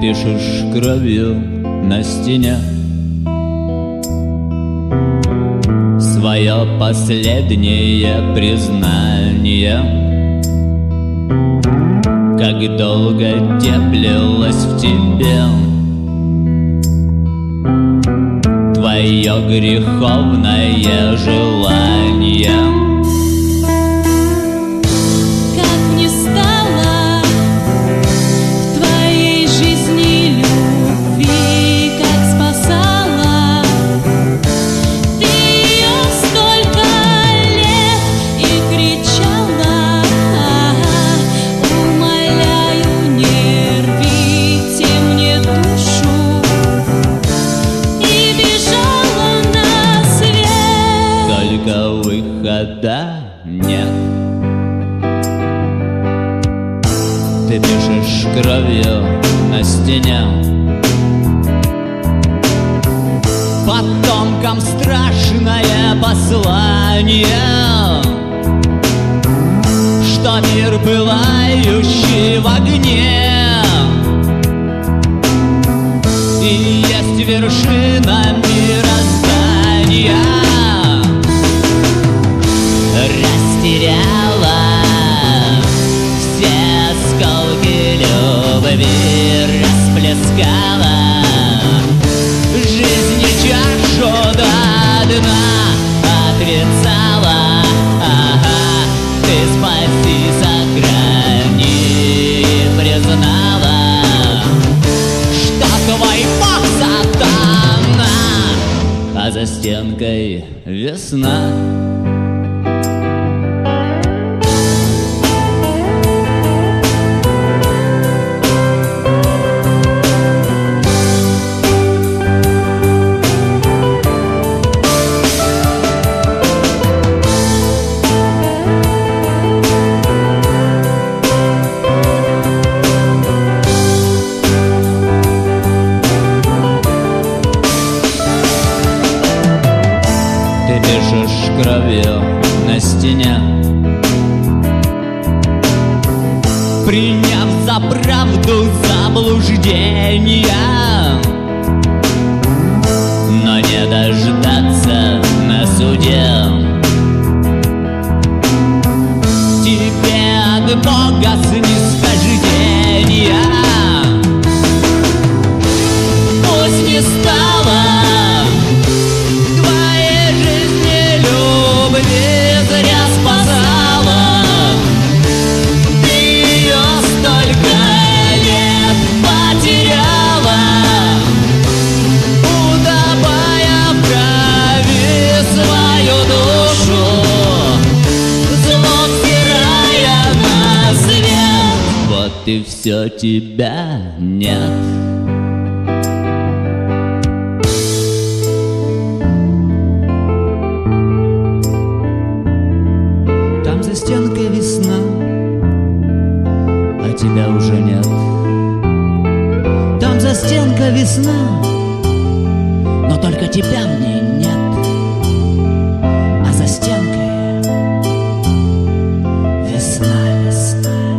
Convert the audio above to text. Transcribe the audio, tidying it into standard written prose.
пишешь кровью на стене свое последнее признание. Как долго теплилось в тебе твое греховное желание. Как не стало в твоей жизни любви, как спасала ты ее столько лет и кричала: умоляю, не рвите мне душу, и бежала на свет. Только выхода нет. Ты пишешь кровью на стене потомкам страшное послание, что мир, пылающий в огне, и есть вершина мироздания. Растеряла все осколки любви, расплескала жизни чашу до дна, отрицала. Ага, ты спаси, сохрани, признала, что твой бог сатана, а за стенкой весна. Ты пишешь кровью на стене, приняв за правду заблуждения, но не дождаться на суде. Тебе от Бога снисхождения. Пусть не стало зря спасала ты ее, столько лет потеряла, утопая в крови свою душу, зло взирая на свет. Вот и все, тебя нет. За стенкой весна, а тебя уже нет. Там за стенкой весна, но только тебя мне нет. А за стенкой весна, весна.